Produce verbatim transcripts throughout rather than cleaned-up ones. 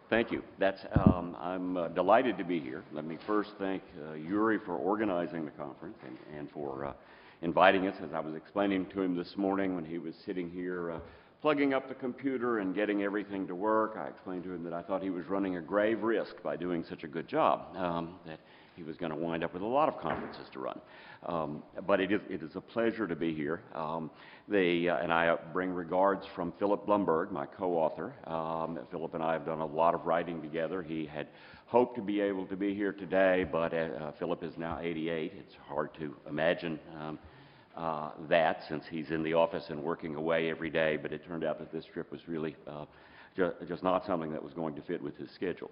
Thank you. That's, um, I'm uh, delighted to be here. Let me first thank uh, Yuri for organizing the conference and, and for uh, inviting us. As I was explaining to him this morning when he was sitting here uh, plugging up the computer and getting everything to work, I explained to him that I thought he was running a grave risk by doing such a good job, um, that he was going to wind up with a lot of conferences to run. Um, but it is, it is a pleasure to be here. Um, they, uh, and I bring regards from Philip Blumberg, my co-author. Um, Philip and I have done a lot of writing together. He had hoped to be able to be here today, but uh, Philip is now eighty-eight. It's hard to imagine um, uh, that since he's in the office and working away every day, but it turned out that this trip was really uh, ju just not something that was going to fit with his schedule.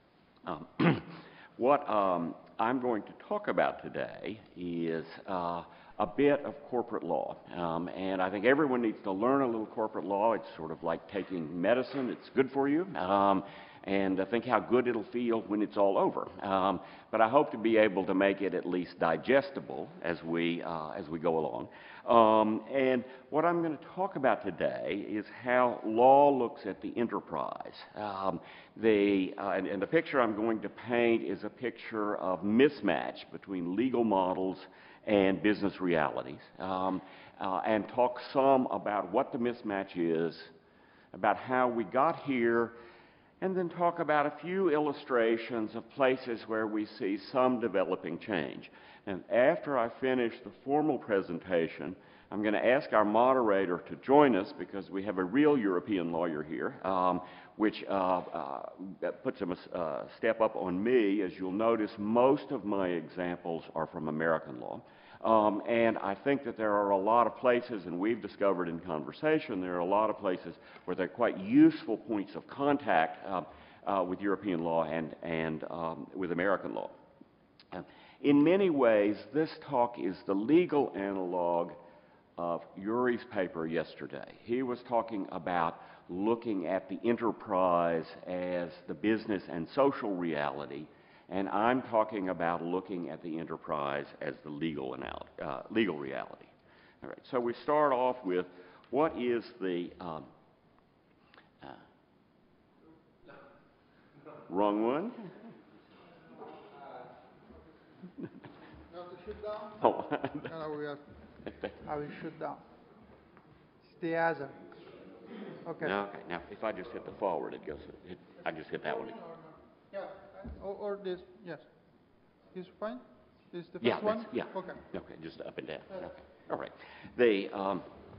Um, What um, I'm going to talk about today is uh, a bit of corporate law. Um, and I think everyone needs to learn a little corporate law. It's sort of like taking medicine. It's good for you. Um, and uh, think how good it'll feel when it's all over. Um, but I hope to be able to make it at least digestible as we, uh, as we go along. Um, and what I'm going to talk about today is how law looks at the enterprise. Um, the, uh, and, and the picture I'm going to paint is a picture of mismatch between legal models and business realities, um, uh, and talk some about what the mismatch is, about how we got here, and then talk about a few illustrations of places where we see some developing change. And after I finish the formal presentation, I'm going to ask our moderator to join us because we have a real European lawyer here, um, which uh, uh, puts him a uh, step up on me. As you'll notice, most of my examples are from American law. Um, and I think that there are a lot of places, and we've discovered in conversation, there are a lot of places where there are quite useful points of contact uh, uh, with European law and, and um, with American law. Uh, in many ways, this talk is the legal analog of Yuri's paper yesterday. He was talking about looking at the enterprise as the business and social reality, and I'm talking about looking at the enterprise as the legal, uh, legal reality. All right, so we start off with what is the um, uh, wrong one? No, to shoot down? Oh. No, no, we have, I will shoot down. It's the other. Okay. No, okay. Now, if I just hit the forward, it goes. It, I just hit that one. Yeah. Or, or this. Yes. This fine. This the first yeah, one. Yeah. Okay. Okay. Just up and down. Okay. All right. The um,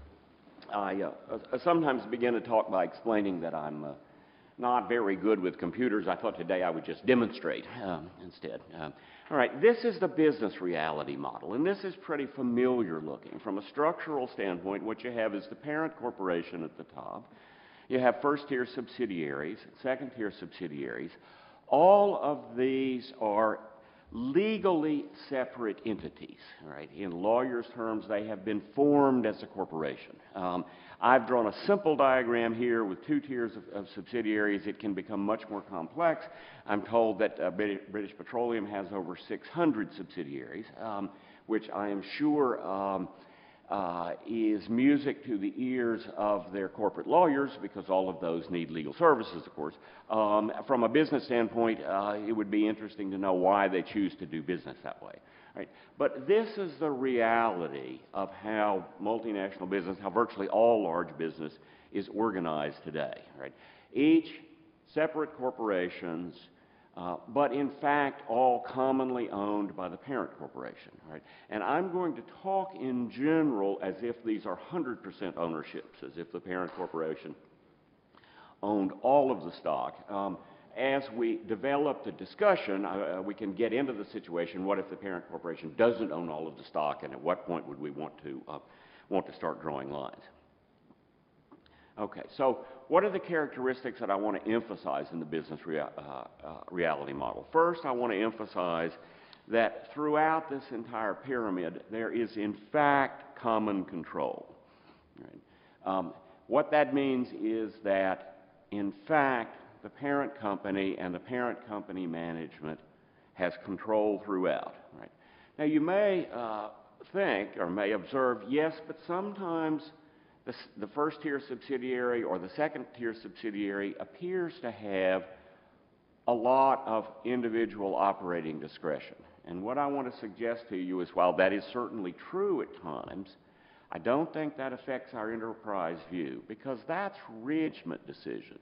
I uh, sometimes begin to talk by explaining that I'm uh, not very good with computers. I thought today I would just demonstrate um, instead. Um, all right, this is the business reality model, and this is pretty familiar looking. From a structural standpoint, what you have is the parent corporation at the top. You have first-tier subsidiaries, second-tier subsidiaries. All of these are legally separate entities. Right? In lawyers' terms, they have been formed as a corporation. Um, I've drawn a simple diagram here with two tiers of, of subsidiaries. It can become much more complex. I'm told that uh, British Petroleum has over six hundred subsidiaries, um, which I am sure um, uh, is music to the ears of their corporate lawyers, because all of those need legal services, of course. Um, from a business standpoint, uh, it would be interesting to know why they choose to do business that way. Right? But this is the reality of how multinational business, how virtually all large business is organized today. Right? Each separate corporations, uh, but in fact all commonly owned by the parent corporation. Right? And I'm going to talk in general as if these are one hundred percent ownerships, as if the parent corporation owned all of the stock. Um, As we develop the discussion, uh, we can get into the situation, what if the parent corporation doesn't own all of the stock, and at what point would we want to, uh, want to start drawing lines? Okay, so what are the characteristics that I want to emphasize in the business rea uh, uh, reality model? First, I want to emphasize that throughout this entire pyramid, there is in fact common control. Right? Um, what that means is that, in fact, the parent company and the parent company management has control throughout. Right? Now, you may uh, think or may observe, yes, but sometimes the, the first-tier subsidiary or the second-tier subsidiary appears to have a lot of individual operating discretion. And what I want to suggest to you is, while that is certainly true at times, I don't think that affects our enterprise view, because that's management decision.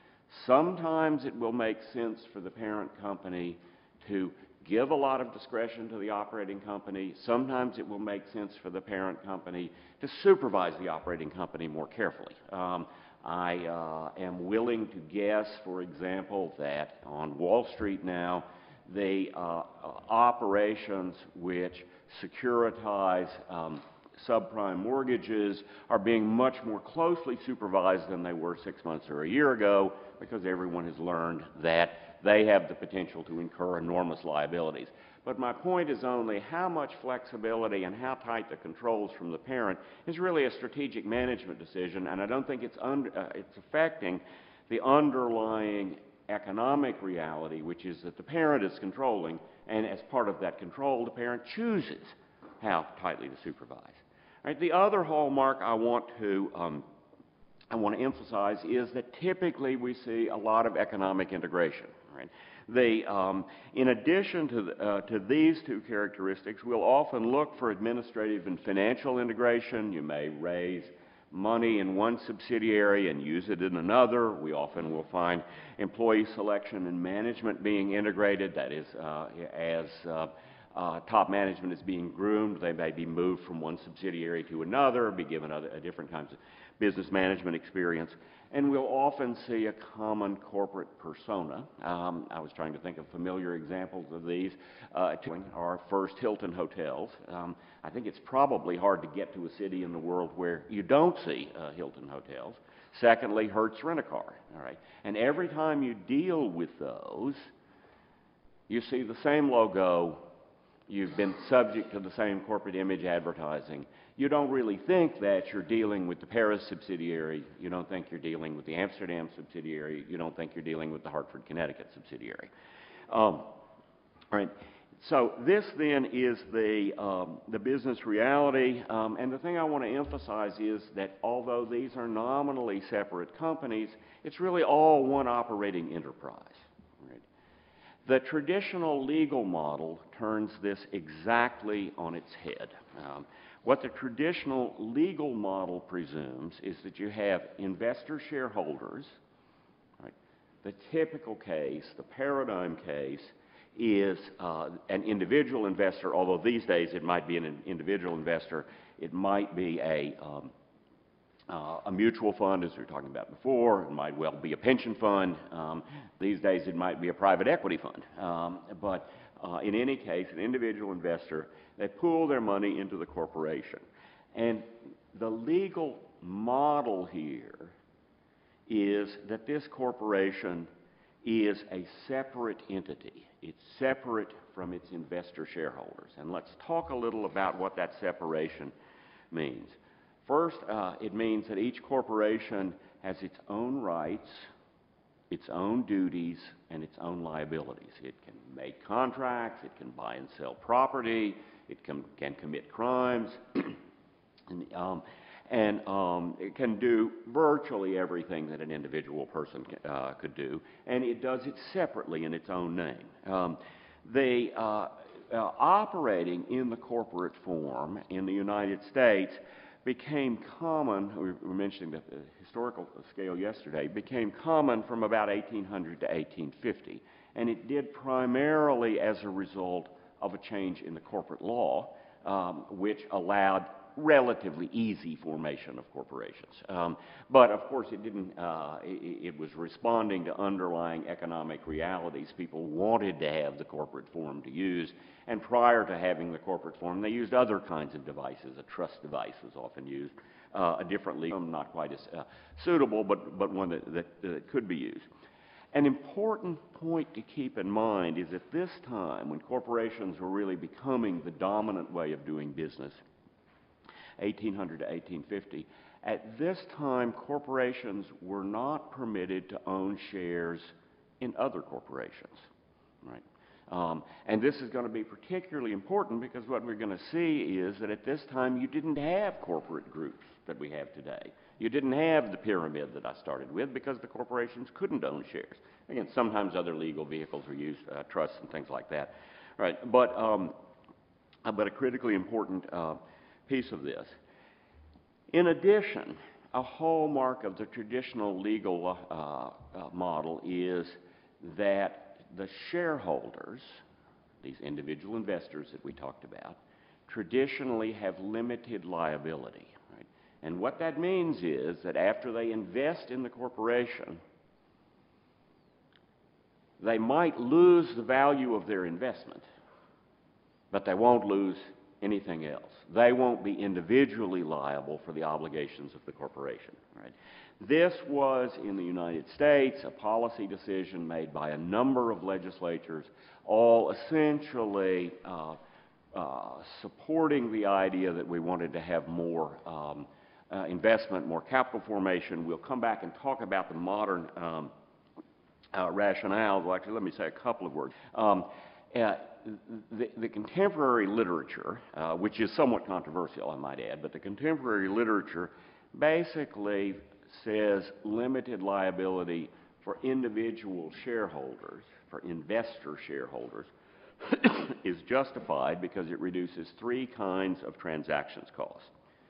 Sometimes it will make sense for the parent company to give a lot of discretion to the operating company. Sometimes it will make sense for the parent company to supervise the operating company more carefully. Um, I uh, am willing to guess, for example, that on Wall Street now, the uh, uh, operations which securitize um, subprime mortgages are being much more closely supervised than they were six months or a year ago, because everyone has learned that they have the potential to incur enormous liabilities. But my point is only how much flexibility and how tight the controls from the parent is really a strategic management decision, and I don't think it's, under, uh, it's affecting the underlying economic reality, which is that the parent is controlling, and as part of that control, the parent chooses how tightly to supervise. All right, the other hallmark I want to um, I want to emphasize is that typically we see a lot of economic integration. Right? They, um, in addition to, the, uh, to these two characteristics, we'll often look for administrative and financial integration. You may raise money in one subsidiary and use it in another. We often will find employee selection and management being integrated. That is, uh, as uh, uh, top management is being groomed, they may be moved from one subsidiary to another, be given other, uh, different kinds of business management experience. And we'll often see a common corporate persona. Um, I was trying to think of familiar examples of these. Uh, our first Hilton hotels. Um, I think it's probably hard to get to a city in the world where you don't see uh, Hilton hotels. Secondly, Hertz Rent-A-Car. All right, and every time you deal with those, you see the same logo. You've been subject to the same corporate image advertising. You don't really think that you're dealing with the Paris subsidiary. You don't think you're dealing with the Amsterdam subsidiary. You don't think you're dealing with the Hartford, Connecticut subsidiary. Um, all right. So this then is the, um, the business reality. Um, and the thing I want to emphasize is that although these are nominally separate companies, it's really all one operating enterprise. Right? The traditional legal model turns this exactly on its head. Um, What the traditional legal model presumes is that you have investor shareholders. Right? The typical case, the paradigm case, is uh, an individual investor, although these days it might be an individual investor. It might be a, um, uh, a mutual fund, as we were talking about before. It might well be a pension fund. Um, these days it might be a private equity fund. Um, but uh, in any case, an individual investor, they pool their money into the corporation. And the legal model here is that this corporation is a separate entity. It's separate from its investor shareholders. And let's talk a little about what that separation means. First, uh, it means that each corporation has its own rights, its own duties, and its own liabilities. It can make contracts, it can buy and sell property, it can, can commit crimes, and, um, and um, it can do virtually everything that an individual person uh, could do, and it does it separately in its own name. Um, they, uh, uh, operating in the corporate form in the United States became common, we were mentioning the historical scale yesterday, became common from about eighteen hundred to eighteen fifty, and it did primarily as a result of a change in the corporate law, um, which allowed relatively easy formation of corporations. Um, but of course it didn't, uh, it, it was responding to underlying economic realities. People wanted to have the corporate form to use, and prior to having the corporate form, they used other kinds of devices. A trust device was often used, uh, a different legal, not quite as uh, suitable, but, but one that, that, that could be used. An important point to keep in mind is at this time, when corporations were really becoming the dominant way of doing business, eighteen hundred to eighteen fifty, at this time corporations were not permitted to own shares in other corporations. Right? Um, and this is going to be particularly important because what we're going to see is that at this time you didn't have corporate groups that we have today. You didn't have the pyramid that I started with because the corporations couldn't own shares. Again, sometimes other legal vehicles are used, uh, trusts and things like that. Right? But, um, but a critically important uh, piece of this. In addition, a hallmark of the traditional legal uh, uh, model is that the shareholders, these individual investors that we talked about, traditionally have limited liability. Right? And what that means is that after they invest in the corporation, they might lose the value of their investment, but they won't lose anything else. They won't be individually liable for the obligations of the corporation. Right? This was, in the United States, a policy decision made by a number of legislatures, all essentially uh, uh, supporting the idea that we wanted to have more um, uh, investment, more capital formation. We'll come back and talk about the modern um, uh, rationale. Well, actually, let me say a couple of words. Um, uh, The, the contemporary literature, uh, which is somewhat controversial, I might add, but the contemporary literature basically says limited liability for individual shareholders, for investor shareholders, is justified because it reduces three kinds of transactions costs.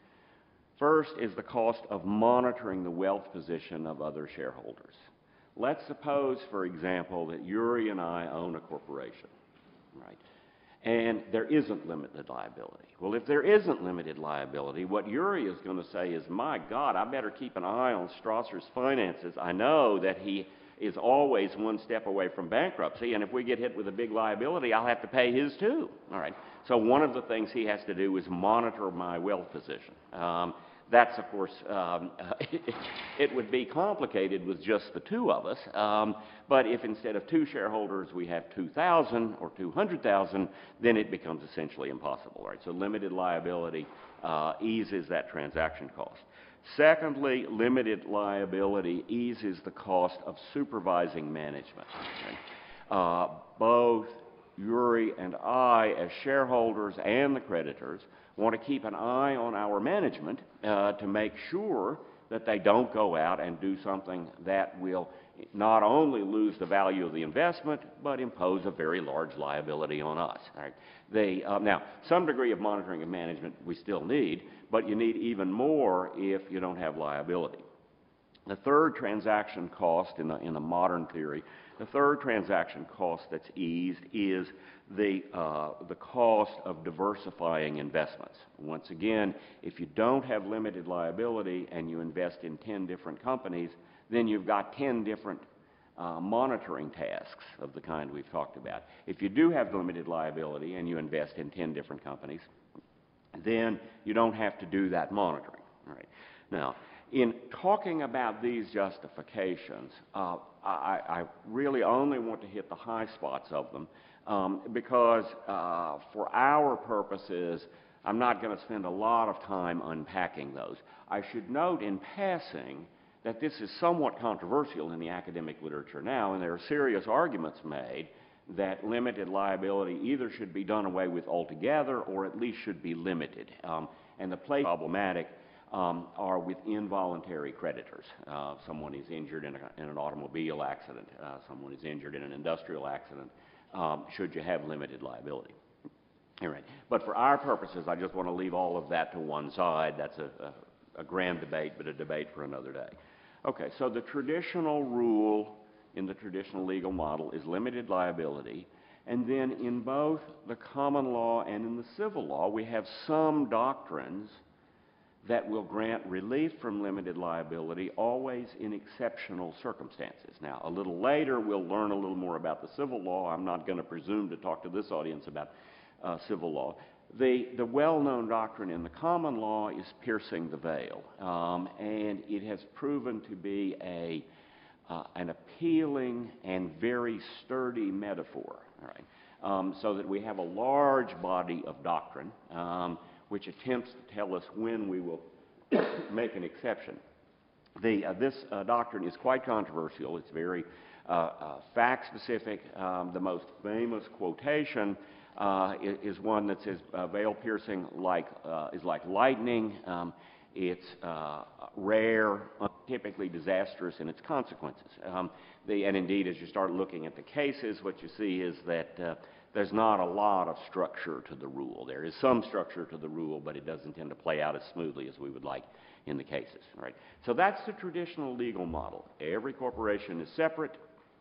First is the cost of monitoring the wealth position of other shareholders. Let's suppose, for example, that Uri and I own a corporation. Right. And there isn't limited liability. Well, if there isn't limited liability, what Uri is going to say is, my God, I better keep an eye on Strasser's finances. I know that he is always one step away from bankruptcy, and if we get hit with a big liability, I'll have to pay his too. All right. So one of the things he has to do is monitor my wealth position. Um, That's, of course, um, it, it would be complicated with just the two of us, um, but if instead of two shareholders we have two thousand or two hundred thousand, then it becomes essentially impossible, right? So limited liability uh, eases that transaction cost. Secondly, limited liability eases the cost of supervising management. Okay? Uh, both Uri and I, as shareholders and the creditors, want to keep an eye on our management uh, to make sure that they don't go out and do something that will not only lose the value of the investment, but impose a very large liability on us. Right? They, uh, now, some degree of monitoring and management we still need, but you need even more if you don't have liability. The third transaction cost in the, in the modern theory, the third transaction cost that's eased is the, uh, the cost of diversifying investments. Once again, if you don't have limited liability and you invest in ten different companies, then you've got ten different uh, monitoring tasks of the kind we've talked about. If you do have limited liability and you invest in ten different companies, then you don't have to do that monitoring. All right. Now, in talking about these justifications, uh, I, I really only want to hit the high spots of them um, because uh, for our purposes, I'm not going to spend a lot of time unpacking those. I should note in passing that this is somewhat controversial in the academic literature now, and there are serious arguments made that limited liability either should be done away with altogether or at least should be limited. Um, and the place problematic Um, are with involuntary creditors. Uh, someone is injured in, a, in an automobile accident. Uh, someone is injured in an industrial accident. Um, should you have limited liability? All right. But for our purposes, I just want to leave all of that to one side. That's a, a, a grand debate, but a debate for another day. Okay, so the traditional rule in the traditional legal model is limited liability. And then in both the common law and in the civil law, we have some doctrines that will grant relief from limited liability, always in exceptional circumstances. Now, a little later, we'll learn a little more about the civil law. I'm not going to presume to talk to this audience about uh, civil law. The, the well-known doctrine in the common law is piercing the veil, um, and it has proven to be a, uh, an appealing and very sturdy metaphor, all right? Um, so that we have a large body of doctrine um, which attempts to tell us when we will make an exception. The, uh, this uh, doctrine is quite controversial. It's very uh, uh, fact-specific. Um, the most famous quotation uh, is, is one that says, uh, "Veil piercing like, uh, is like lightning." Um, It's uh, rare, typically disastrous in its consequences. Um, the, and indeed, as you start looking at the cases, what you see is that uh, there's not a lot of structure to the rule. There is some structure to the rule, but it doesn't tend to play out as smoothly as we would like in the cases. Right? So that's the traditional legal model. Every corporation is separate.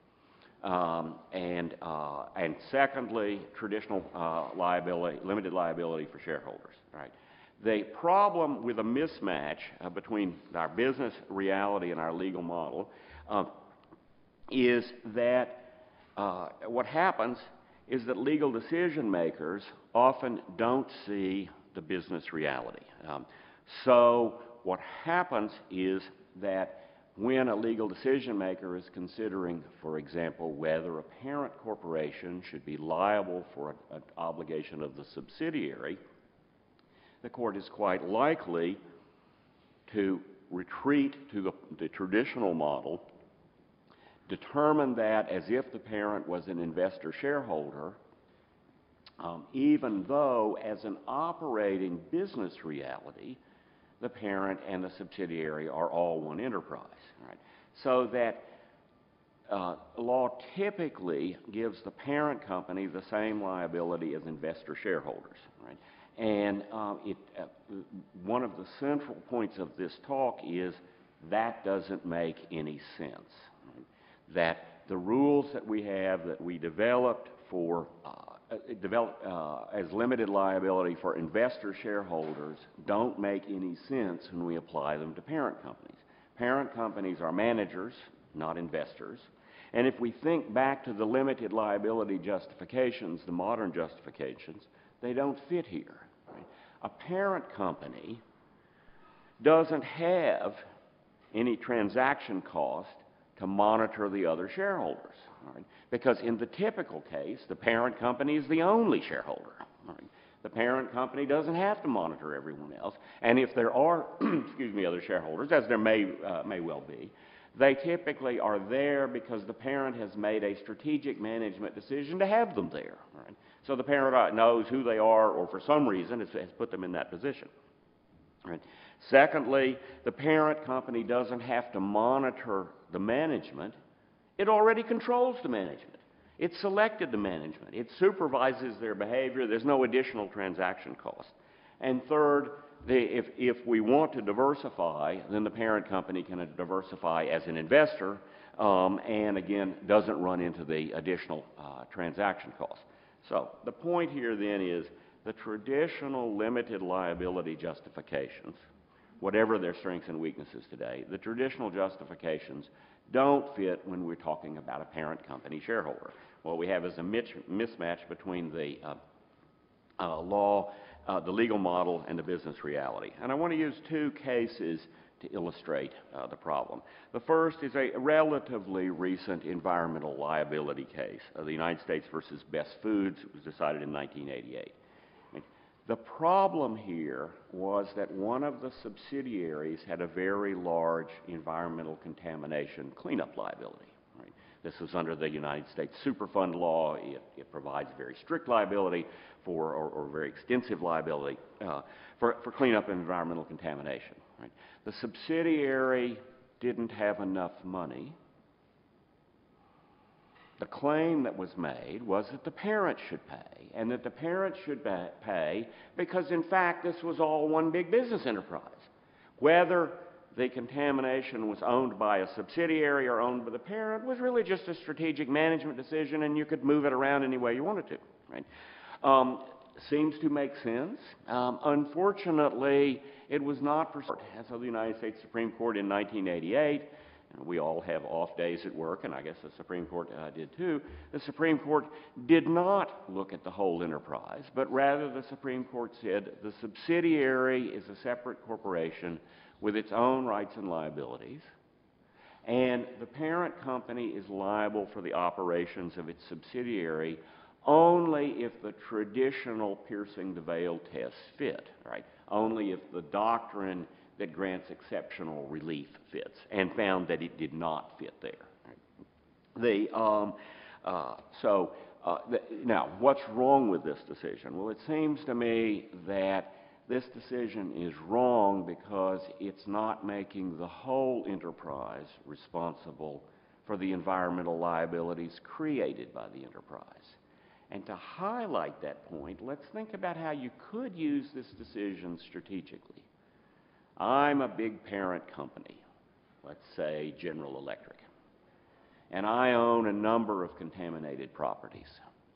Um, and, uh, and secondly, traditional uh, liability, limited liability for shareholders. Right? The problem with a mismatch uh, between our business reality and our legal model uh, is that uh, what happens is that legal decision makers often don't see the business reality. Um, so what happens is that when a legal decision maker is considering, for example, whether a parent corporation should be liable for an obligation of the subsidiary, the court is quite likely to retreat to the, the traditional model, determine that as if the parent was an investor shareholder, um, even though as an operating business reality, the parent and the subsidiary are all one enterprise. Right? So that uh, law typically gives the parent company the same liability as investor shareholders. Right? And um, it, uh, one of the central points of this talk is that doesn't make any sense. Right? That the rules that we have that we developed for uh, developed uh, as limited liability for investor shareholders don't make any sense when we apply them to parent companies. Parent companies are managers, not investors. And if we think back to the limited liability justifications, the modern justifications, they don't fit here. Right? A parent company doesn't have any transaction cost to monitor the other shareholders. Right? Because in the typical case, the parent company is the only shareholder. Right? The parent company doesn't have to monitor everyone else. And if there are, excuse me, other shareholders, as there may, uh, may well be, they typically are there because the parent has made a strategic management decision to have them there. Right? So the parent knows who they are, or for some reason has, has put them in that position. Right? Secondly, the parent company doesn't have to monitor the management. It already controls the management. It selected the management. It supervises their behavior. There's no additional transaction cost. And third, the, if, if we want to diversify, then the parent company can diversify as an investor um, and, again, doesn't run into the additional uh, transaction cost. So the point here then is the traditional limited liability justifications, whatever their strengths and weaknesses today, the traditional justifications don't fit when we're talking about a parent company shareholder. What we have is a mismatch between the uh, uh, law, uh, the legal model, and the business reality. And I want to use two cases to illustrate uh, the problem. The first is a relatively recent environmental liability case, uh, the United States versus Best Foods. It was decided in nineteen eighty-eight. The problem here was that one of the subsidiaries had a very large environmental contamination cleanup liability. Right? This was under the United States Superfund law. It, it provides very strict liability for, or, or very extensive liability uh, for, for cleanup and environmental contamination. Right? The subsidiary didn't have enough money. The claim that was made was that the parent should pay, and that the parent should pay because, in fact, this was all one big business enterprise. Whether the contamination was owned by a subsidiary or owned by the parent was really just a strategic management decision, and you could move it around any way you wanted to. Right? Um, seems to make sense. Um, unfortunately, it was not pursued. And so the United States Supreme Court in nineteen eighty-eight, we all have off days at work, and I guess the Supreme Court uh, did too. The Supreme Court did not look at the whole enterprise, but rather the Supreme Court said the subsidiary is a separate corporation with its own rights and liabilities, and the parent company is liable for the operations of its subsidiary only if the traditional piercing the veil tests fit, right? Only if the doctrine that grants exceptional relief fits, and found that it did not fit there. Right? The, um, uh, so, uh, the, now, what's wrong with this decision? Well, it seems to me that this decision is wrong because it's not making the whole enterprise responsible for the environmental liabilities created by the enterprise. And to highlight that point, let's think about how you could use this decision strategically. I'm a big parent company, let's say General Electric, and I own a number of contaminated properties.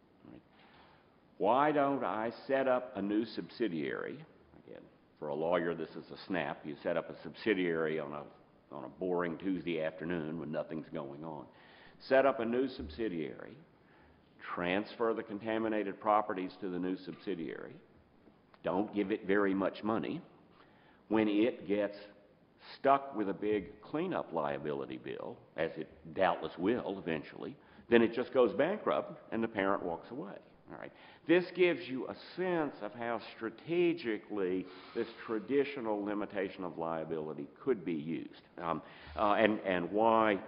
Why don't I set up a new subsidiary? Again, for a lawyer, this is a snap. You set up a subsidiary on a, on a boring Tuesday afternoon when nothing's going on. Set up a new subsidiary, transfer the contaminated properties to the new subsidiary, don't give it very much money. When it gets stuck with a big cleanup liability bill, as it doubtless will eventually, then it just goes bankrupt and the parent walks away. All right. This gives you a sense of how strategically this traditional limitation of liability could be used, um, uh, and, and why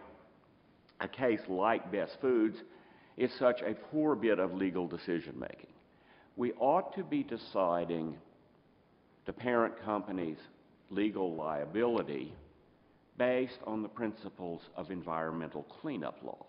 a case like Best Foods is such a poor bit of legal decision-making. We ought to be deciding the parent company's legal liability based on the principles of environmental cleanup law,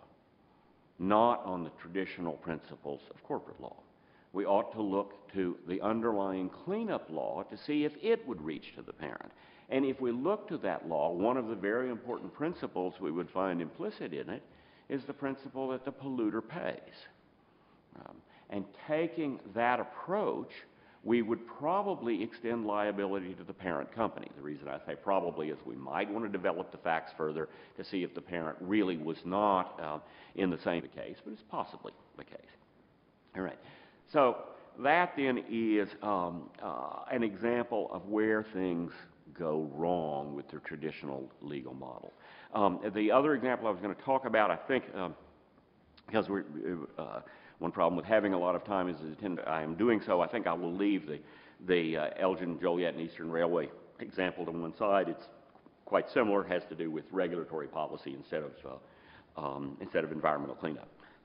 not on the traditional principles of corporate law. We ought to look to the underlying cleanup law to see if it would reach to the parent. And if we look to that law, one of the very important principles we would find implicit in it is the principle that the polluter pays. Um, and taking that approach, we would probably extend liability to the parent company. The reason I say probably is we might want to develop the facts further to see if the parent really was not uh, in the same case, but it's possibly the case. All right. So that then is um, uh, an example of where things go wrong with the traditional legal model. Um, the other example I was going to talk about, I think, um, because we're, uh, one problem with having a lot of time is that I am doing so, I think I will leave the, the uh, Elgin, Joliet, and Eastern Railway example to one side. It's quite similar, has to do with regulatory policy instead of, uh, um, instead of environmental cleanup.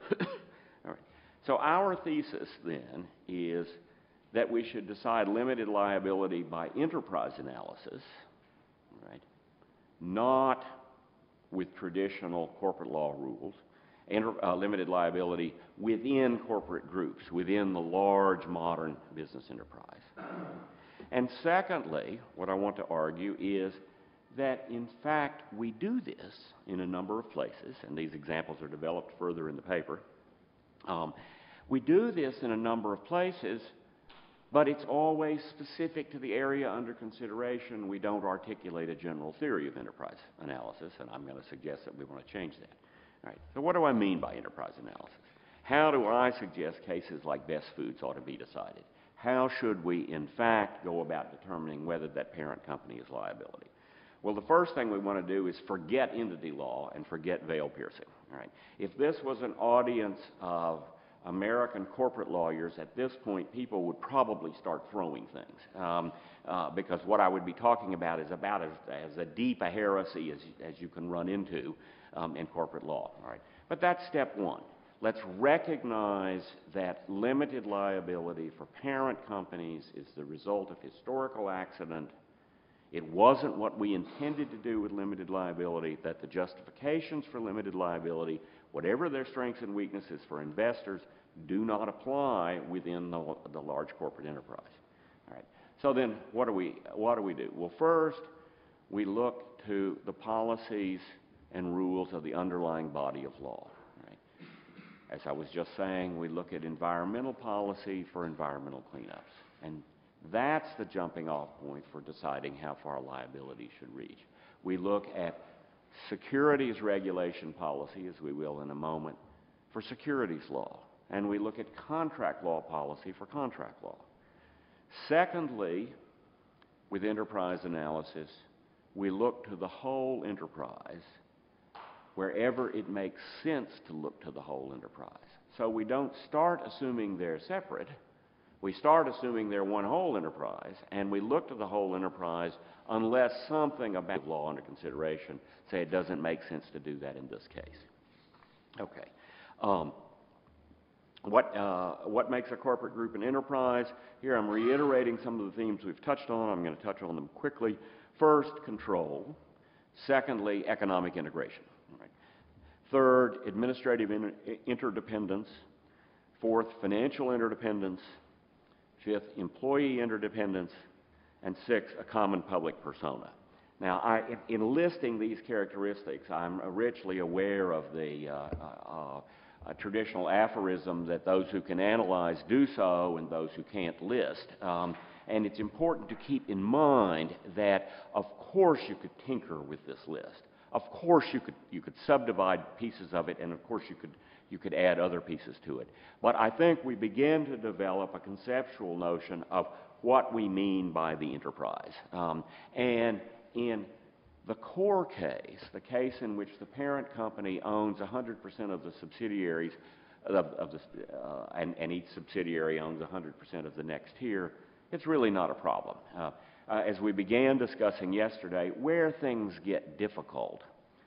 All right. So our thesis then is that we should decide limited liability by enterprise analysis, right? Not with traditional corporate law rules, Enter, uh, limited liability within corporate groups, within the large modern business enterprise. And secondly, what I want to argue is that in fact we do this in a number of places, and these examples are developed further in the paper. Um, we do this in a number of places, but it's always specific to the area under consideration. We don't articulate a general theory of enterprise analysis, and I'm going to suggest that we want to change that. All right, so what do I mean by enterprise analysis? How do I suggest cases like Best Foods ought to be decided? How should we, in fact, go about determining whether that parent company is liability? Well, the first thing we want to do is forget entity law and forget veil piercing. All right, if this was an audience of American corporate lawyers, at this point, people would probably start throwing things um, uh, because what I would be talking about is about as, as a deep a heresy as, as you can run into um, in corporate law. All right, but that's step one. Let's recognize that limited liability for parent companies is the result of historical accident. It wasn't what we intended to do with limited liability, that the justifications for limited liability, whatever their strengths and weaknesses for investors, do not apply within the, the large corporate enterprise. All right. So then what do we, what do we do? Well, first, we look to the policies and rules of the underlying body of law. Right? As I was just saying, we look at environmental policy for environmental cleanups. And that's the jumping off point for deciding how far liability should reach. We look at securities regulation policy, as we will in a moment, for securities law. And we look at contract law policy for contract law. Secondly, with enterprise analysis, we look to the whole enterprise wherever it makes sense to look to the whole enterprise. So we don't start assuming they're separate. We start assuming they're one whole enterprise, and we look to the whole enterprise unless something about law under consideration say it doesn't make sense to do that in this case. Okay. Um, What, uh, what makes a corporate group an enterprise? Here I'm reiterating some of the themes we've touched on. I'm going to touch on them quickly. First, control. Secondly, economic integration. All right. Third, administrative inter interdependence. Fourth, financial interdependence. Fifth, employee interdependence. And sixth, a common public persona. Now, I, in, in listing these characteristics, I'm richly aware of the uh, uh, uh, traditional aphorism that those who can analyze do so and those who can't list. Um, and it's important to keep in mind that, of course, you could tinker with this list. Of course, you could, you could subdivide pieces of it, and of course, you could, you could add other pieces to it. But I think we begin to develop a conceptual notion of what we mean by the enterprise. Um, and in the core case, the case in which the parent company owns one hundred percent of the subsidiaries, of, of the, uh, and, and each subsidiary owns one hundred percent of the next tier, it's really not a problem. Uh, uh, as we began discussing yesterday, where things get difficult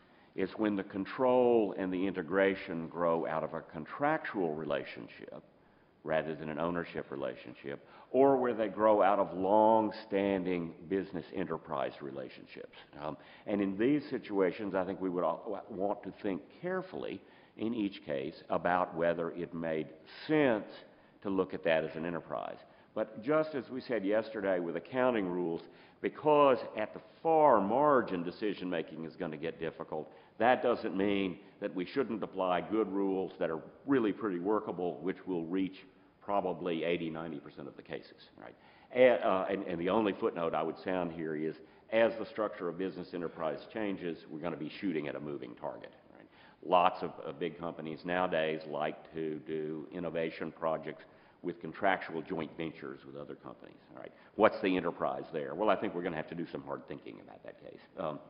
is when the control and the integration grow out of a contractual relationship rather than an ownership relationship, or where they grow out of long-standing business enterprise relationships. Um, and in these situations, I think we would all want to think carefully in each case about whether it made sense to look at that as an enterprise. But just as we said yesterday with accounting rules, because at the far margin decision-making is going to get difficult, that doesn't mean that we shouldn't apply good rules that are really pretty workable, which will reach probably eighty, ninety percent of the cases, right? And, uh, and, and the only footnote I would sound here is, as the structure of business enterprise changes, we're going to be shooting at a moving target, right? Lots of uh, big companies nowadays like to do innovation projects with contractual joint ventures with other companies, all right? What's the enterprise there? Well, I think we're going to have to do some hard thinking about that case. Um,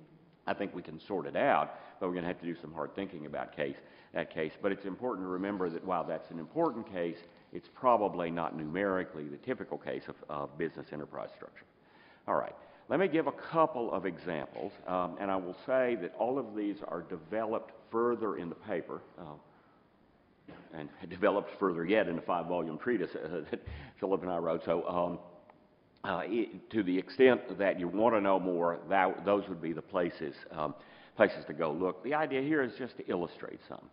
I think we can sort it out, but we're going to have to do some hard thinking about case, that case. But it's important to remember that while that's an important case, it's probably not numerically the typical case of, of business enterprise structure. All right, let me give a couple of examples, um, and I will say that all of these are developed further in the paper, uh, and developed further yet in the five-volume treatise uh, that Philip and I wrote. So um, uh, it, to the extent that you want to know more, that, those would be the places, um, places to go look. The idea here is just to illustrate some.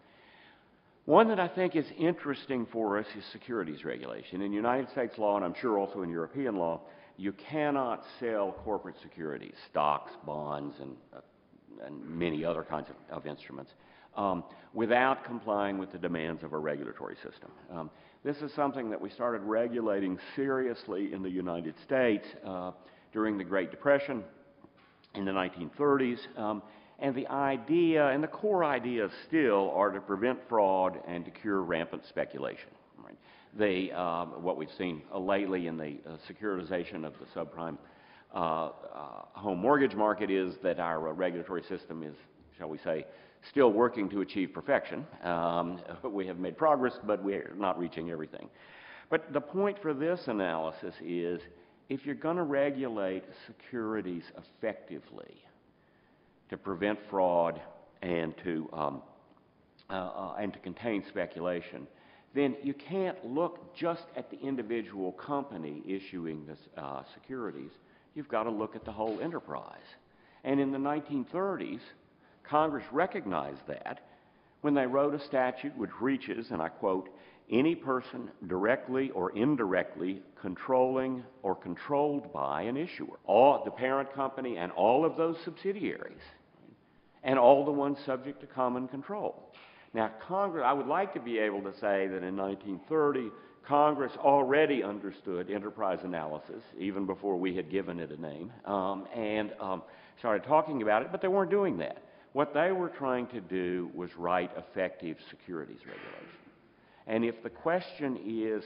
One that I think is interesting for us is securities regulation. In United States law, and I'm sure also in European law, you cannot sell corporate securities, stocks, bonds, and, uh, and many other kinds of, of instruments, um, without complying with the demands of a regulatory system. Um, this is something that we started regulating seriously in the United States uh, during the Great Depression in the nineteen thirties. Um, And the idea, and the core ideas still, are to prevent fraud and to cure rampant speculation. Right? They, um, what we've seen uh, lately in the uh, securitization of the subprime uh, uh, home mortgage market is that our uh, regulatory system is, shall we say, still working to achieve perfection. Um, we have made progress, but we're not reaching everything. But the point for this analysis is, if you're going to regulate securities effectively, to prevent fraud and to, um, uh, uh, and to contain speculation, then you can't look just at the individual company issuing the uh, securities. You've got to look at the whole enterprise. And in the nineteen thirties, Congress recognized that when they wrote a statute which reaches, and I quote, any person directly or indirectly controlling or controlled by an issuer, all the parent company and all of those subsidiaries, and all the ones subject to common control. Now, Congress, I would like to be able to say that in nineteen thirty, Congress already understood enterprise analysis, even before we had given it a name, um, and um, started talking about it, but they weren't doing that. What they were trying to do was write effective securities regulation. And if the question is,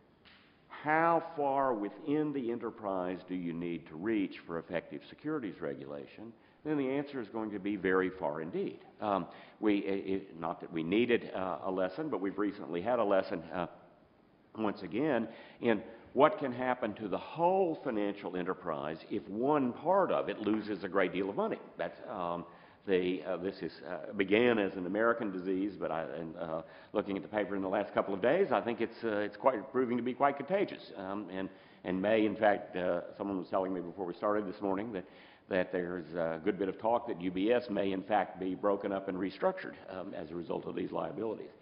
how far within the enterprise do you need to reach for effective securities regulation, then the answer is going to be very far indeed. Um, we, it, not that we needed uh, a lesson, but we've recently had a lesson uh, once again in what can happen to the whole financial enterprise if one part of it loses a great deal of money. That's, um, The, uh, this is, uh, began as an American disease, but I, and, uh, looking at the paper in the last couple of days, I think it's, uh, it's quite proving to be quite contagious, um, and, and may, in fact, uh, someone was telling me before we started this morning that, that there's a good bit of talk that U B S may, in fact, be broken up and restructured um, as a result of these liabilities.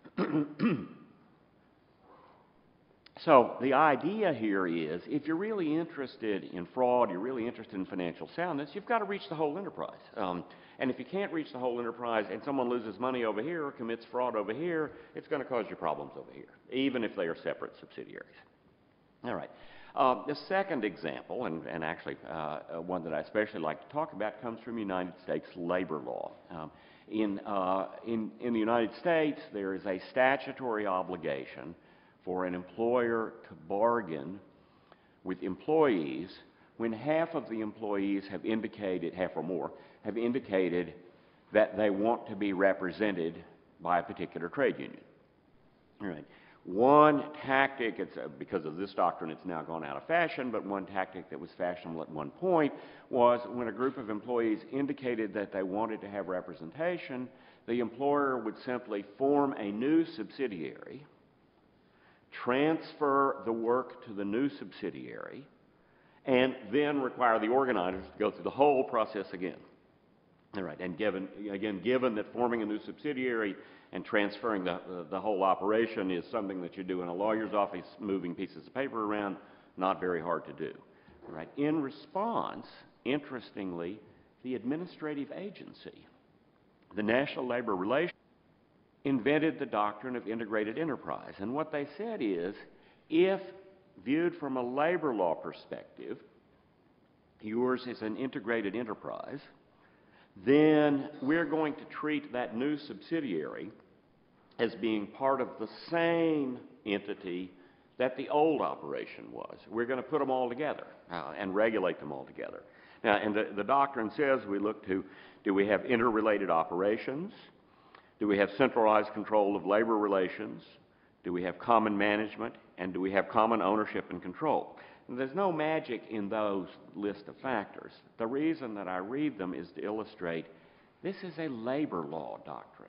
So the idea here is, if you're really interested in fraud, you're really interested in financial soundness, you've got to reach the whole enterprise. Um, and if you can't reach the whole enterprise and someone loses money over here or commits fraud over here, it's going to cause you problems over here, even if they are separate subsidiaries. All right. Uh, the second example, and, and actually uh, one that I especially like to talk about, comes from United States labor law. Um, in, uh, in, in the United States, there is a statutory obligation for an employer to bargain with employees when half of the employees have indicated, half or more, have indicated that they want to be represented by a particular trade union. All right. One tactic, it's, uh, because of this doctrine it's now gone out of fashion, but one tactic that was fashionable at one point was when a group of employees indicated that they wanted to have representation, the employer would simply form a new subsidiary, transfer the work to the new subsidiary, and then require the organizers to go through the whole process again. All right, and given, again, given that forming a new subsidiary and transferring the, uh, the whole operation is something that you do in a lawyer's office, moving pieces of paper around, not very hard to do. All right. In response, interestingly, the administrative agency, the National Labor Relations, invented the doctrine of integrated enterprise. And what they said is, if viewed from a labor law perspective, yours is an integrated enterprise, then we're going to treat that new subsidiary as being part of the same entity that the old operation was. We're going to put them all together uh, and regulate them all together. Now, and the, the doctrine says we look to, do we have interrelated operations? Do we have centralized control of labor relations? Do we have common management? And do we have common ownership and control? And there's no magic in those list of factors. The reason that I read them is to illustrate this is a labor law doctrine.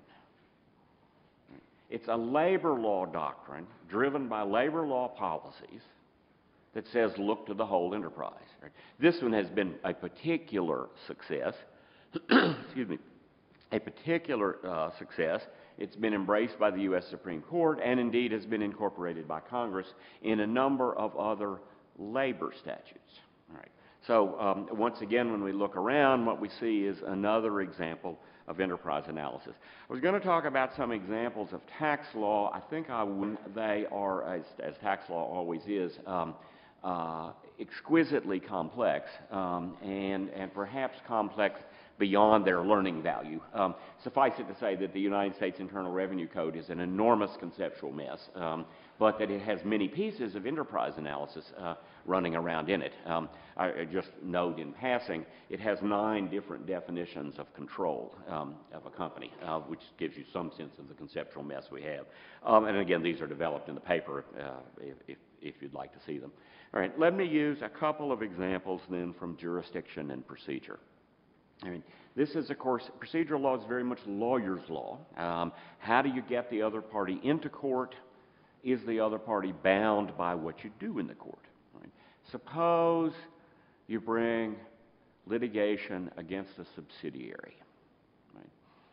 It's a labor law doctrine driven by labor law policies that says look to the whole enterprise. Right? This one has been a particular success. Excuse me. A particular uh, success. It's been embraced by the U S Supreme Court and indeed has been incorporated by Congress in a number of other labor statutes. All right. So um, once again, when we look around, what we see is another example of enterprise analysis. I was going to talk about some examples of tax law. I think I w they are, as, as tax law always is, um, uh, exquisitely complex um, and, and perhaps complex beyond their learning value. Um, suffice it to say that the United States Internal Revenue Code is an enormous conceptual mess, um, but that it has many pieces of enterprise analysis uh, running around in it. Um, I, I just note in passing, it has nine different definitions of control um, of a company, uh, which gives you some sense of the conceptual mess we have. Um, and again, these are developed in the paper uh, if, if, if you'd like to see them. All right, let me use a couple of examples then from jurisdiction and procedure. I mean, this is, of course, procedural law is very much lawyer's law. Um, how do you get the other party into court? Is the other party bound by what you do in the court? Right? Suppose you bring litigation against a subsidiary. Right?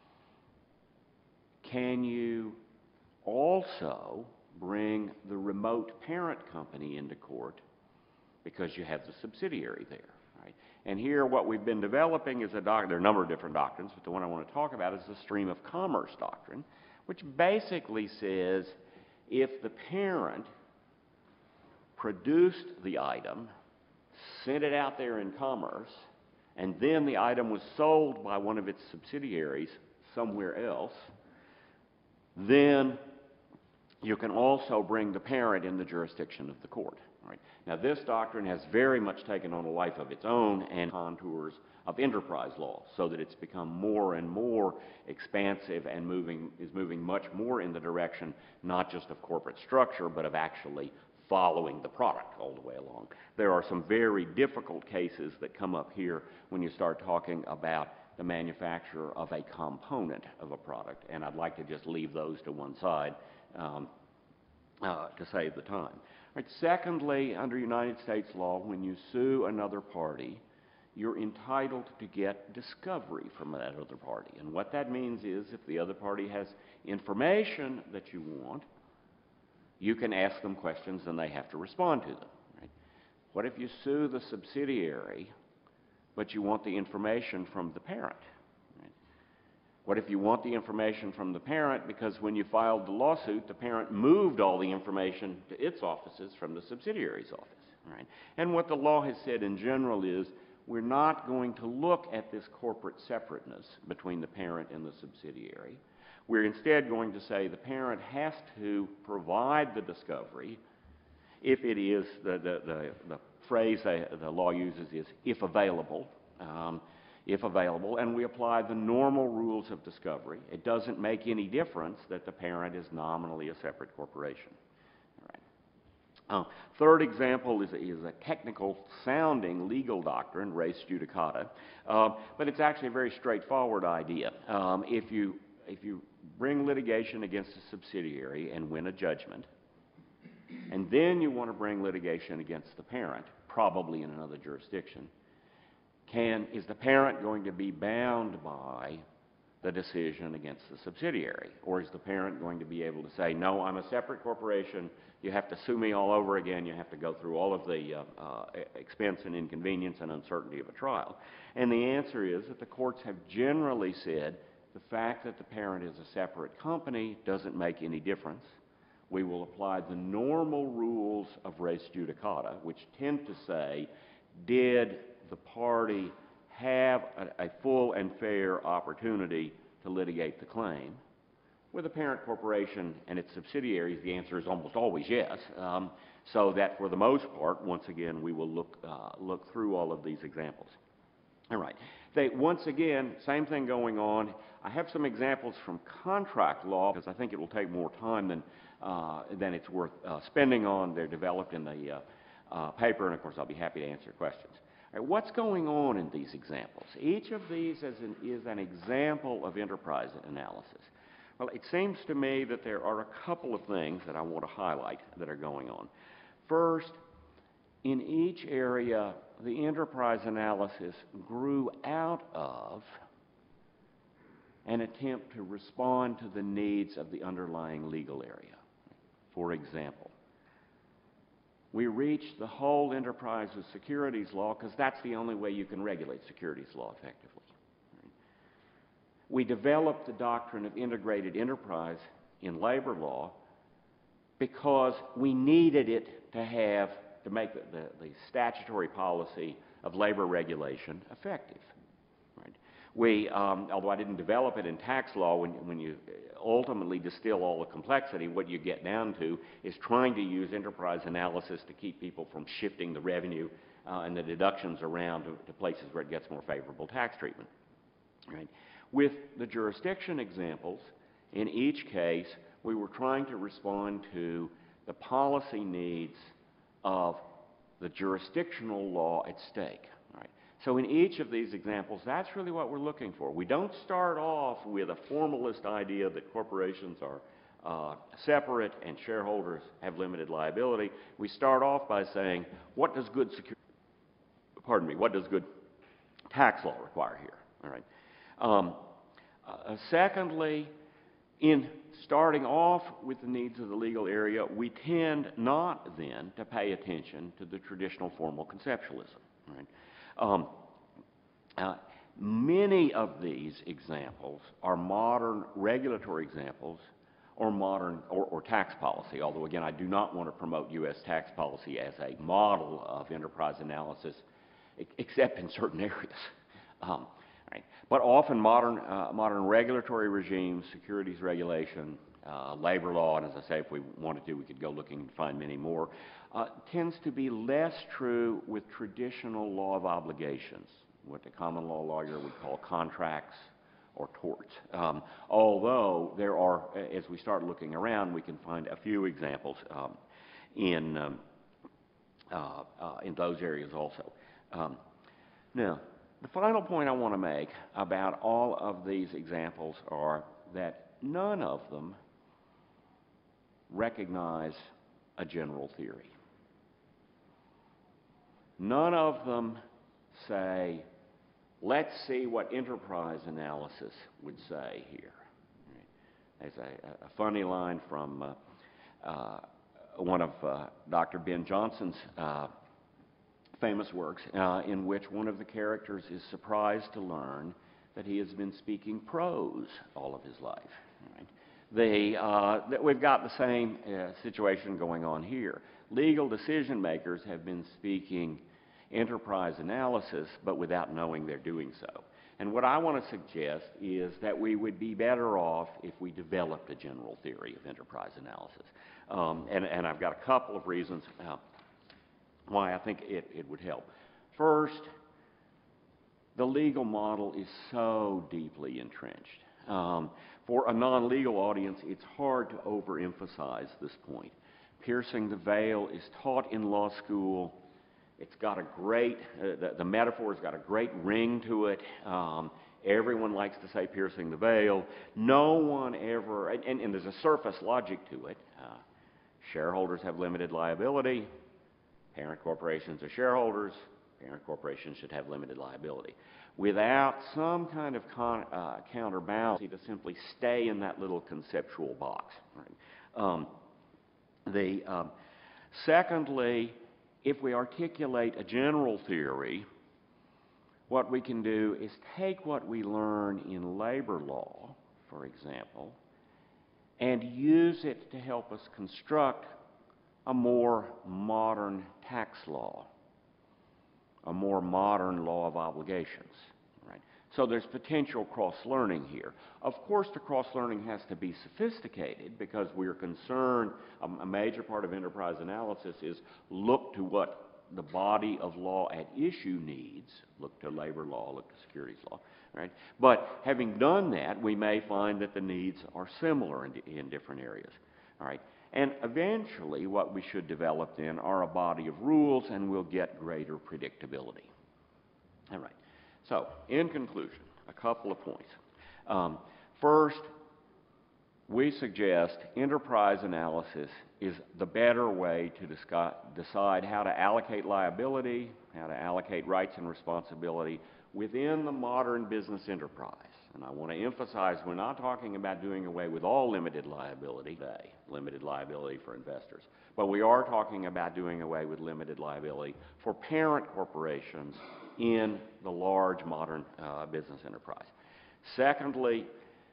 Can you also bring the remote parent company into court because you have the subsidiary there? Right? And here what we've been developing is a doctrine. There are a number of different doctrines, but the one I want to talk about is the stream of commerce doctrine, which basically says if the parent produced the item, sent it out there in commerce, and then the item was sold by one of its subsidiaries somewhere else, then you can also bring the parent in the jurisdiction of the court. Right. Now, this doctrine has very much taken on a life of its own and contours of enterprise law, so that it's become more and more expansive and moving is moving much more in the direction not just of corporate structure, but of actually following the product all the way along. There are some very difficult cases that come up here when you start talking about the manufacturer of a component of a product. And I'd like to just leave those to one side um, uh, to save the time. Right. Secondly, under United States law, when you sue another party, you're entitled to get discovery from that other party. And what that means is if the other party has information that you want, you can ask them questions and they have to respond to them. Right? What if you sue the subsidiary, but you want the information from the parent? Right? What if you want the information from the parent because when you filed the lawsuit, the parent moved all the information to its offices from the subsidiary's office? Right? And what the law has said in general is we're not going to look at this corporate separateness between the parent and the subsidiary. We're instead going to say the parent has to provide the discovery if it is, the, the, the, the phrase they, the law uses is if available, um, if available, and we apply the normal rules of discovery. It doesn't make any difference that the parent is nominally a separate corporation. Uh, third example is, is a technical-sounding legal doctrine, res judicata, uh, but it's actually a very straightforward idea. Um, if you if you bring litigation against a subsidiary and win a judgment, and then you want to bring litigation against the parent, probably in another jurisdiction, can is the parent going to be bound by the decision against the subsidiary, or is the parent going to be able to say, no, I'm a separate corporation, you have to sue me all over again, you have to go through all of the uh, uh, expense and inconvenience and uncertainty of a trial? And the answer is that the courts have generally said the fact that the parent is a separate company doesn't make any difference. We will apply the normal rules of res judicata, which tend to say, did the party have a, a full and fair opportunity to litigate the claim? With a parent corporation and its subsidiaries, the answer is almost always yes. Um, so that for the most part, once again, we will look, uh, look through all of these examples. All right. They, once again, same thing going on. I have some examples from contract law because I think it will take more time than, uh, than it's worth uh, spending on. They're developed in the uh, uh, paper, and of course I'll be happy to answer questions. All right, what's going on in these examples? Each of these is an, is an example of enterprise analysis. Well, it seems to me that there are a couple of things that I want to highlight that are going on. First, in each area, the enterprise analysis grew out of an attempt to respond to the needs of the underlying legal area. For example, we reached the whole enterprise of securities law because that's the only way you can regulate securities law effectively. We developed the doctrine of integrated enterprise in labor law because we needed it to have, to make the, the, the statutory policy of labor regulation effective. Right? We, um, although I didn't develop it in tax law, when, when you ultimately distill all the complexity, what you get down to is trying to use enterprise analysis to keep people from shifting the revenue uh, and the deductions around to, to places where it gets more favorable tax treatment. Right? With the jurisdiction examples, in each case, we were trying to respond to the policy needs of the jurisdictional law at stake. Right? So in each of these examples, that's really what we're looking for. We don't start off with a formalist idea that corporations are uh, separate and shareholders have limited liability. We start off by saying, what does good security, pardon me, what does good tax law require here? All right. Um, uh, secondly, in starting off with the needs of the legal area, we tend not then to pay attention to the traditional formal conceptualism. Right? Um, uh, many of these examples are modern regulatory examples or modern or, or tax policy, although again I do not want to promote U S tax policy as a model of enterprise analysis e- except in certain areas. Um, Right. But often modern, uh, modern regulatory regimes, securities regulation, uh, labor law, and as I say, if we wanted to, we could go looking and find many more, uh, tends to be less true with traditional law of obligations, what the common law lawyer would call contracts or torts. Um, although there are, as we start looking around, we can find a few examples um, in, um, uh, uh, in those areas also. Um, now, The final point I want to make about all of these examples are that none of them recognize a general theory. None of them say, let's see what enterprise analysis would say here. There's a, a funny line from uh, uh, one of uh, Doctor Ben Johnson's uh, famous works, uh, in which one of the characters is surprised to learn that he has been speaking prose all of his life. Right? The, uh, that we've got the same uh, situation going on here. Legal decision makers have been speaking enterprise analysis, but without knowing they're doing so. And what I want to suggest is that we would be better off if we developed a general theory of enterprise analysis. Um, and, and I've got a couple of reasons uh, why I think it, it would help. First, the legal model is so deeply entrenched. Um, for a non-legal audience, it's hard to overemphasize this point. Piercing the veil is taught in law school. It's got a great, uh, the, the metaphor's got a great ring to it. Um, everyone likes to say piercing the veil. No one ever, and, and, and there's a surface logic to it. Uh, shareholders have limited liability. Parent corporations are shareholders. Parent corporations should have limited liability. Without some kind of con, uh, counterbalance to simply stay in that little conceptual box. Right? Um, the, um, secondly, if we articulate a general theory, what we can do is take what we learn in labor law, for example, and use it to help us construct a more modern tax law, a more modern law of obligations. Right? So there's potential cross-learning here. Of course, the cross-learning has to be sophisticated because we're concerned, um, a major part of enterprise analysis is look to what the body of law at issue needs, look to labor law, look to securities law, right? But having done that, we may find that the needs are similar in, in different areas, all right? And eventually, what we should develop then are a body of rules, and we'll get greater predictability. All right. So, in conclusion, a couple of points. Um, first, we suggest enterprise analysis is the better way to discuss, decide how to allocate liability, how to allocate rights and responsibility within the modern business enterprise. And I want to emphasize, we're not talking about doing away with all limited liability today, limited liability for investors, but we are talking about doing away with limited liability for parent corporations in the large modern uh, business enterprise. Secondly,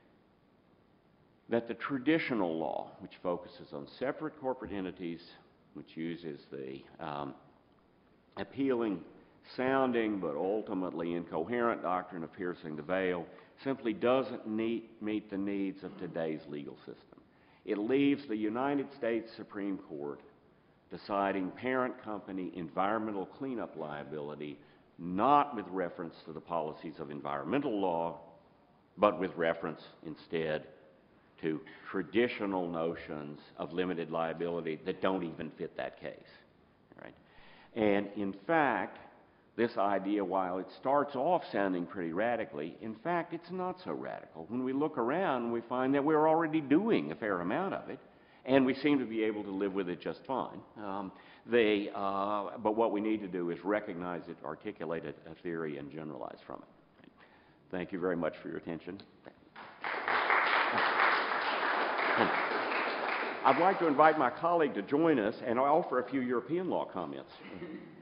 that the traditional law, which focuses on separate corporate entities, which uses the um, appealing sounding but ultimately incoherent doctrine of piercing the veil, simply doesn't meet, meet the needs of today's legal system. It leaves the United States Supreme Court deciding parent company environmental cleanup liability not with reference to the policies of environmental law, but with reference instead to traditional notions of limited liability that don't even fit that case. Right? And in fact, this idea, while it starts off sounding pretty radically, in fact, it's not so radical. When we look around, we find that we're already doing a fair amount of it, and we seem to be able to live with it just fine. Um, they, uh, but what we need to do is recognize it, articulate it, a theory, and generalize from it. Thank you very much for your attention. I'd like to invite my colleague to join us and offer a few European law comments.